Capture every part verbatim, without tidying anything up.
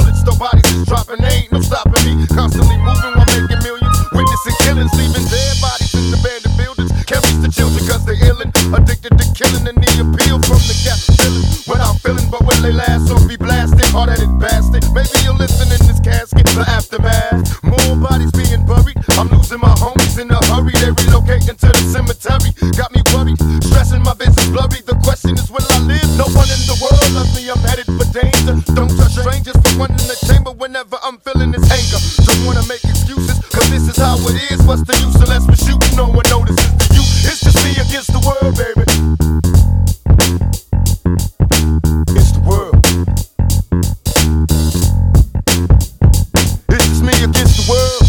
bullets, though bodies is dropping. There ain't no stopping me. Constantly moving while making millions. Witnessing killings, leaving dead bodies in abandoned buildings. Can't reach the children cause they illin'. Addicted to killing and the appeal from the cat feeling. Without feeling, but when they last, so be blasted. Hard-headed bastard. Maybe you'll listen in this casket. The aftermath. More bodies being buried. I'm losing my homies in a hurry. They relocating to the cemetery. Got me worried. Stressing my vision's blurry. The question is, will I live? No one in the world loves me. I'm headed for danger. Don't trust strangers for one in the chamber whenever I'm feeling this anger. Don't wanna make excuses, cause this is how it is. What's the use unless we're shooting? No one notices the you. It's just me against the world, baby. It's the world. It's just me against the world.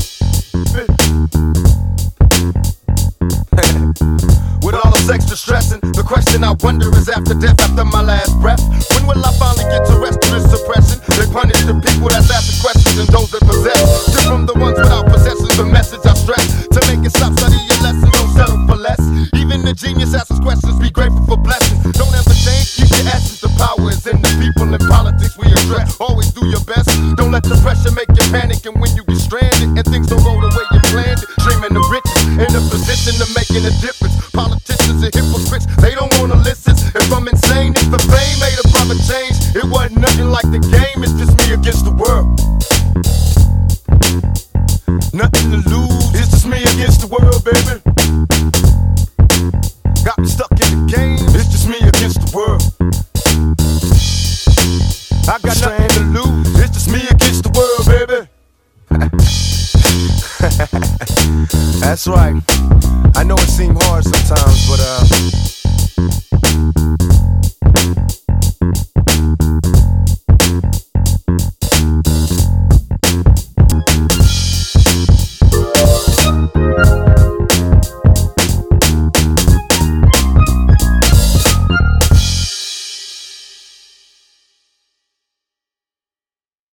With all this extra stressing, the question I wonder is after death, after my last breath, when will I finally get to rest or is suppression? They punish the people that's asking questions and those that possess. Different from the ones without possessing the message I stress. To make it stop, study your lessons, don't settle for less. Even the genius asks questions, be grateful for blessings. Don't ever change, keep your essence. The power is in the people in politics we address. Always do your best, don't let the pressure make you panic. And when you get stranded and things don't go the way you planned it, dreaming the riches in a position of making a difference. Politicians and hypocrites, they don't wanna listen. If I'm insane, if the fame made a proper change, it wasn't nothing like the game, it's just me against the world. Nothing to lose, it's just me against the world, baby. Got me stuck in the game, it's just me against the world. I got nothing to lose, it's just me against the world, baby. That's right. I know it seems hard sometimes, but uh